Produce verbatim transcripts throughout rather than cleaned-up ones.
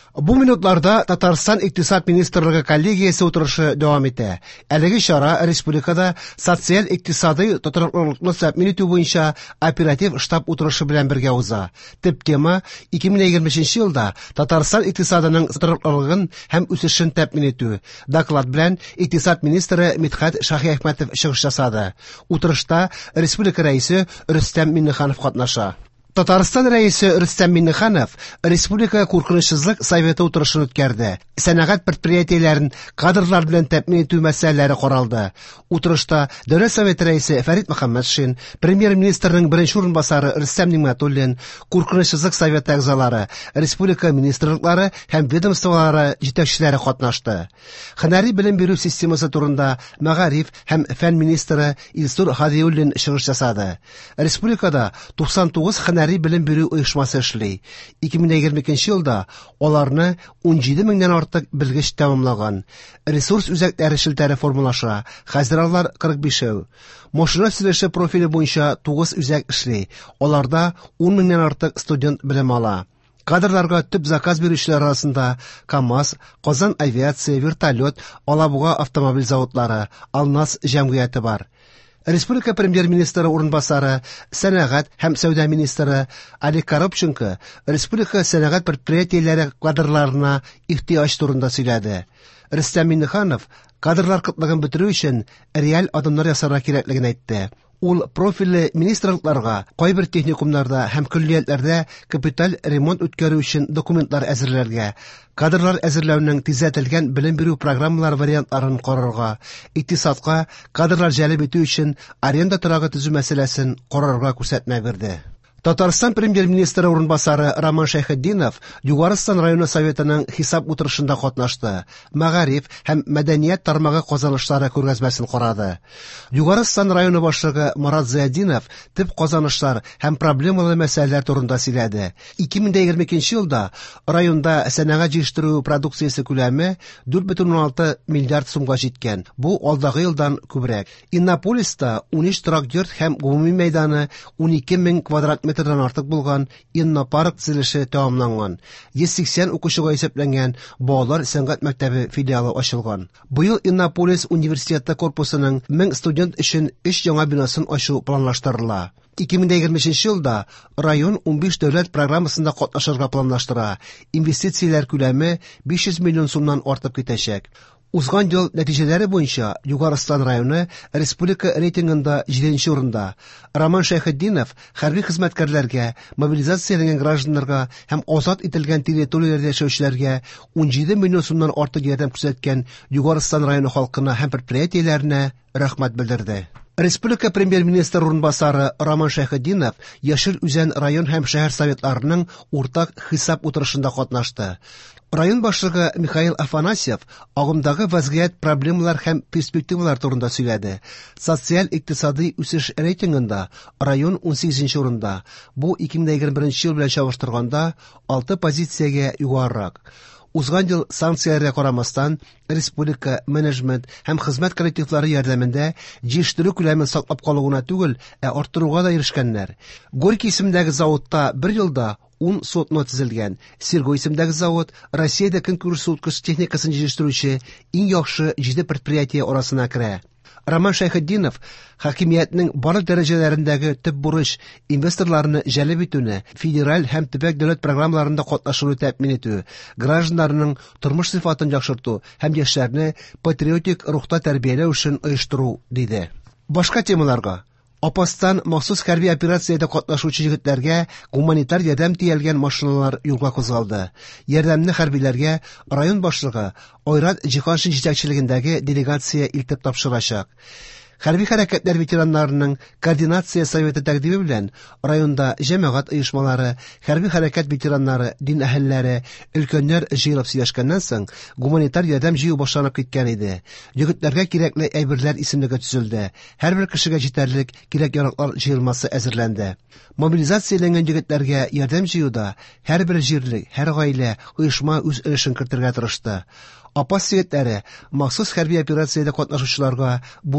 Бу минутларда Татарстан икътисад министрлыгы коллегиясе утырышы дәвам итә. Әлеге чара республикада социаль-икътисади тотрыклыкны тәэмин итү буенча оператив штаб утырышы белән бергә уза. Төп тема ике мең егерме өченче елда Татарстан икътисадының тотрыклыгын һәм үсешен тәэмин итү. Доклад белән икътисад министры Мидхәт Шаһиәхмәтов чыгыш ясады. Утырышта республика рәисе Рөстәм Миңнеханов катнаша. Татарстан рәисе Рөстәм Миңнеханов республика куркынычсызлык советы утырышын үткәрде. Сәнәгать предприятиеләрен кадрлар белән тәэмин итү мәсьәләләре каралды. Утырышта Дәүләт Советы рәисе Фәрит Мөхәммәтшин, премьер-министрның беренче урынбасары Рөстәм Нигъмәтуллин, куркынычсызлык советы әгъзалары, республика министрлыклары һәм ведомстволары җитәкчеләре катнашты. Һөнәри белем бирү системасы турында Мәгариф һәм фән министры Илсур Һадиуллин чыгыш ясады. Республикада туксан тугыз һөнәри белем бирү оешмасы эшли. ике мең егерме икенче елда аларны ун җиде меңнән артык белгеч тәмамлаган. Ресурс үзәкләре шелтәре формалаша. Хәзер алар кырык биш. Машина сөйләше профиле буенча тугыз үзәк эшли. Аларда ун меңнән артык студент белем ала. Кадрларга төп заказ бирүчеләр арасында КАМАЗ, Казан авиация, вертолет, Алабуга автомобиль заводлары, Алнас җәмгыяте бар. Республика премьер-министры урынбасары, сәнәгать һәм сәүдә министры Али Коробченко республика сәнәгать предприятиеләре кадрларына ихтыяҗ турында сөйләде. Рөстәм Миңнеханов кадрлар кытлыгын бетерү өчен реаль адымнар ясарга кирәклеген әйтте. Ул профильле министрлыкларга кайбер техникумнарда һәм көллиятләрдә капиталь ремонт үткәрү өчен документлар әзерләргә, кадрлар әзерләүнең тизәтелгән белем бирү программалар вариантларын карарга, икътисадка кадрлар җәлеп итү өчен аренда торагы төзү мәсьәләсен карарга күрсәтмә бирде. Татарстан премьер-министры урынбасары Роман Шәйхетдинов Югарыстан районы советының хисап утырышында катнашты. Мәгариф һәм мәдәният тармагы казанышлары күргәзмәсен карады. Югарыстан районы башлыгы Марат Зыяддинов төп казанышлар һәм проблемалы мәсьәләләр турында сөйләде. ике мең егерме икенче елда районда сәнәгать җитештерү продукциясе күләме дүрт бөтен уннан алты миллиард сумга җиткән. Бу алдагы елдан күбрәк. Иннополиста ун өч торак йорт һәм гомуми мәйданы ун ике мең квадрат метрдан артык булган Иннопарк төзелеше тәмамланган. йөз сиксән укучыга исәпләнгән балалар сәнгать мәктәбе филиалы ачылган. Быел Иннополис университеты корпусының мең студент өчен өч яңа бинасын ачу планлаштырыла. ике мең егерме өченче елда район ун биш дәүләт программасында катнашырга планлаштыра. Инвестицияләр күләме биш йөз миллион сумнан артып китәчәк. Узган ел нәтиҗәләре буенча Югарыстан районы республика рейтингында җиденче урында. Роман Шәйхетдинов хәрби хезмәткәрләргә, мобилизацияләнгән гражданнарга һәм азат ителгән территорияләрдә яшәүчеләргә ун җиде миллион сумнан артык ярдәм күрсәткән Югарыстан районы халкына һәм предприятиеләренә рәхмәт белдерде. Республика премьер-министры урынбасары Роман Шәйхетдинов Яшел Үзән район һәм шәһәр советларының уртак хисап утырышында катнашты. Район башлыгы Михаил Афанасьев агымдагы вазгыять проблемалар һәм перспективалар турында сөйләде. Социаль-икътисади үсеш рейтингында район ун сигезенче урында. Бу ике мең егерме беренче ел белән чагыштырганда алты позициягә югарырак. Узган ел санкцияләргә карамастан республика менеджмент һәм хезмәт коллективлары ярдәмендә җитештерү күләмен саклап калуына түгел, ә арттыруга да ирешкәннәр. Горький исемендәге заводта бер елда ун сотно төзелгән. Сирго исемендәге завод Россиядә көнкүреш суыткыч техникасын җитештерүче иң яхшы җиде предприятие арасына керә. Роман Шәйхетдинов хакимиятның барлык дәрәҗәләрендәге төп бурыч инвесторларны җәлеп итүне, федераль һәм төбәк дәүләт программаларында катнашуны тәэмин итү, гражданнарның тормыш сыйфатын яхшырту һәм яшьләрне патриотик рухта тәрбияләү өчен оештыру диде. Башка темаларга Апастан махсус хәрби операциядә катнашучы җегетләргә гуманитар ярдәм тиялгән машиналар юлга кузгалды. Ярдәмне хәрбиләргә район башлыгы Айрат Җиһаншин җитәкчелегендәге делегация илтеп тапшырачак. Хәрби хәрәкәтләр ветераннарының координация советы тәкъдиме белән районда җәмәгать оешмалары, хәрби хәрәкәт ветераннары, дин әһелләре, өлкәннәр җыелып сөйләшкәннән соң гуманитар ярдәм җыю башланып киткән иде. Егетләргә кирәкле әйберләр исемлеге төзелде. Һәрбер кешегә җитәрлек кирәк-яраклар җыелмасы әзерләнде. Мобилизацияләнгән егетләргә ярдәм җыюда һәрбер җирлек, һәр гаилә, оешма үз өлешен кертергә тырышты. Апас егетләре махсус хәрби операциядә катнашучыларга бужика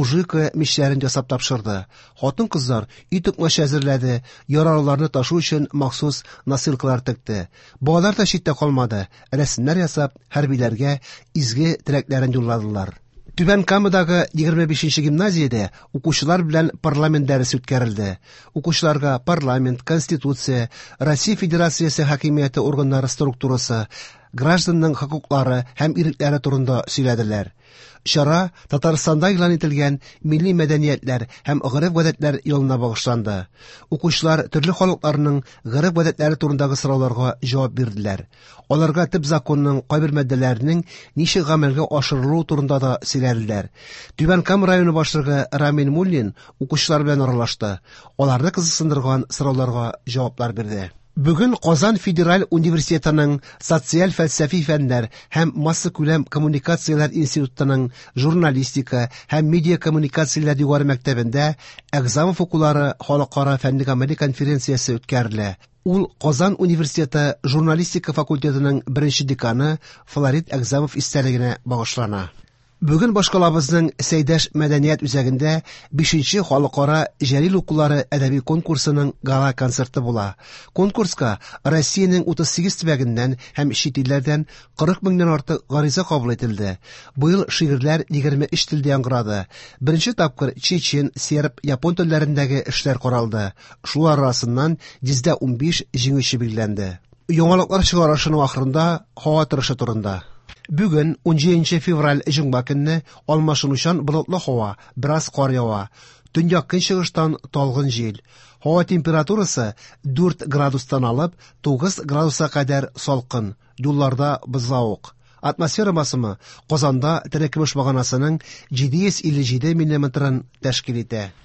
мишләрен ясап тапшырды. Хатын-кызлар үй тукмашы әзерләде, яралыларны ташу өчен махсус носилкалар текте. Балалар да читтә калмады, рәсемнәр ясап, хәрбиләргә изге теләкләрен юлладылар. Түбән Камадагы егерме бишенче гимназиядә укучылар белән парламент дәресе үткәрелде. Укучыларга парламент, конституция, Россия Федерациясе хакимияте органнары структурасы, гражданның хокуклары һәм ирекләре турында сөйләделәр. Чара Татарстанда игълан ителгән милли мәдәниятләр һәм гореф-гадәтләр елына багышланды. Укучылар төрле халыкларның гореф-гадәтләре турындагы сорауларга җавап бирделәр. Аларга төп законның кайбер маддәләренең ничек гамәлгә ашырылуы турында да сөйләделәр. Түбән Кама районы башлыгы Рамин Муллин укучылар белән аралашты. Аларны кызыксындырган сорауларга җаваплар бирде. Бүген Казан Федераль университетының социаль фәлсәфи фәннәр һәм масса күләм коммуникацияләр институтының журналистика һәм медиа коммуникацияләр югары мәктәбендә Әгъзамов укулары халыкара фәнни-гамәли конференциясе үткәрелә. Ул Казан университеты журналистика факультетының беренче деканы Флорид Әгъзамов истәлегенә багышлана. Бүген башкалабызның Сәйдәш мәдәният үзәгендә бишенче халыкара җәлил укулары әдәби конкурсының гала концерты була. Конкурска Россиянең утыз сигез төбәгеннән һәм чит илләрдән кырык меңнән артык гариза кабул ителде. Быел шигырьләр егерме өч телдә яңгырады. Беренче тапкыр чечен, серб, япон телләрендәге эшләр каралды. Шулар арасыннан йөздә унбиш җиңүче билгеләнде. Яңалыклар чыгарышының ахырында һава торышы турында. Бүген унҗиденче февраль җомга көнне алмашынучан болытлы һава, бераз кар ява. Төньяк көнчыгыштан талгын җил. Һава температурасы дүрт градустан алып тугыз градуска кадәр салкын. Юлларда бозлавык. Атмосфера басымы Казанда терәкмеш баганасының җиде йөз илле җиде миллиметрын тәшкил итә.